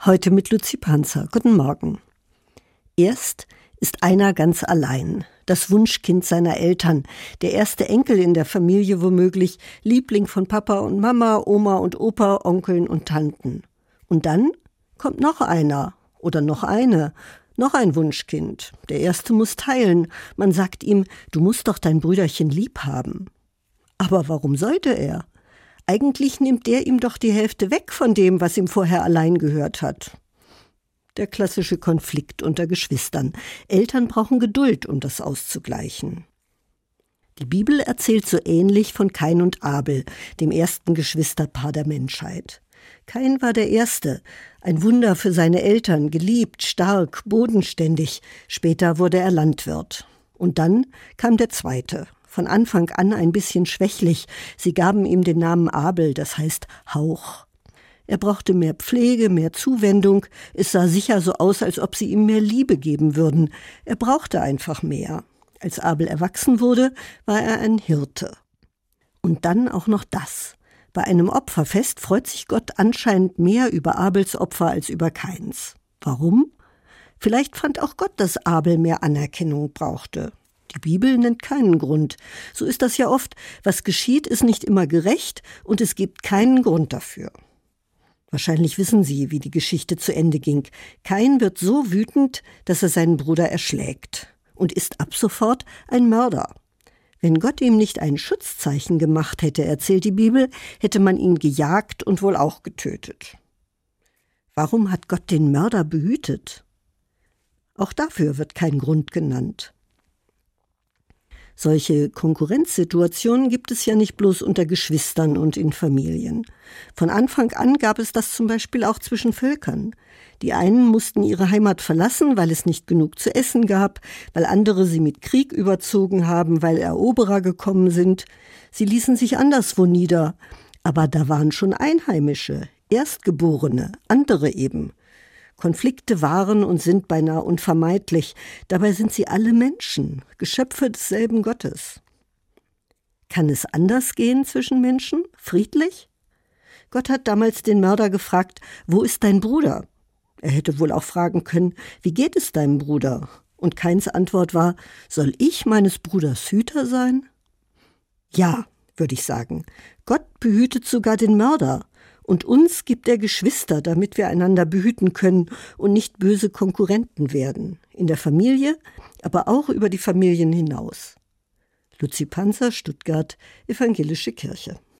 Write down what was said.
Heute mit Luzi Panzer. Guten Morgen. Erst ist einer ganz allein, das Wunschkind seiner Eltern, der erste Enkel in der Familie womöglich, Liebling von Papa und Mama, Oma und Opa, Onkeln und Tanten. Und dann kommt noch einer oder noch eine, noch ein Wunschkind. Der erste muss teilen. Man sagt ihm, du musst doch dein Brüderchen lieb haben. Aber warum sollte er? Eigentlich nimmt der ihm doch die Hälfte weg von dem, was ihm vorher allein gehört hat. Der klassische Konflikt unter Geschwistern. Eltern brauchen Geduld, um das auszugleichen. Die Bibel erzählt so ähnlich von Kain und Abel, dem ersten Geschwisterpaar der Menschheit. Kain war der Erste, ein Wunder für seine Eltern, geliebt, stark, bodenständig. Später wurde er Landwirt. Und dann kam der Zweite. Von Anfang an ein bisschen schwächlich. Sie gaben ihm den Namen Abel, das heißt Hauch. Er brauchte mehr Pflege, mehr Zuwendung. Es sah sicher so aus, als ob sie ihm mehr Liebe geben würden. Er brauchte einfach mehr. Als Abel erwachsen wurde, war er ein Hirte. Und dann auch noch das. Bei einem Opferfest freut sich Gott anscheinend mehr über Abels Opfer als über Kains. Warum? Vielleicht fand auch Gott, dass Abel mehr Anerkennung brauchte. Die Bibel nennt keinen Grund. So ist das ja oft. Was geschieht, ist nicht immer gerecht und es gibt keinen Grund dafür. Wahrscheinlich wissen Sie, wie die Geschichte zu Ende ging. Kain wird so wütend, dass er seinen Bruder erschlägt und ist ab sofort ein Mörder. Wenn Gott ihm nicht ein Schutzzeichen gemacht hätte, erzählt die Bibel, hätte man ihn gejagt und wohl auch getötet. Warum hat Gott den Mörder behütet? Auch dafür wird kein Grund genannt. Solche Konkurrenzsituationen gibt es ja nicht bloß unter Geschwistern und in Familien. Von Anfang an gab es das zum Beispiel auch zwischen Völkern. Die einen mussten ihre Heimat verlassen, weil es nicht genug zu essen gab, weil andere sie mit Krieg überzogen haben, weil Eroberer gekommen sind. Sie ließen sich anderswo nieder. Aber da waren schon Einheimische, Erstgeborene, andere eben. Konflikte waren und sind beinahe unvermeidlich. Dabei sind sie alle Menschen, Geschöpfe desselben Gottes. Kann es anders gehen zwischen Menschen? Friedlich? Gott hat damals den Mörder gefragt, wo ist dein Bruder? Er hätte wohl auch fragen können, wie geht es deinem Bruder? Und Kains Antwort war, soll ich meines Bruders Hüter sein? Ja, würde ich sagen. Gott behütet sogar den Mörder. Und uns gibt er Geschwister, damit wir einander behüten können und nicht böse Konkurrenten werden. In der Familie, aber auch über die Familien hinaus. Luzi Panzer, Stuttgart, Evangelische Kirche.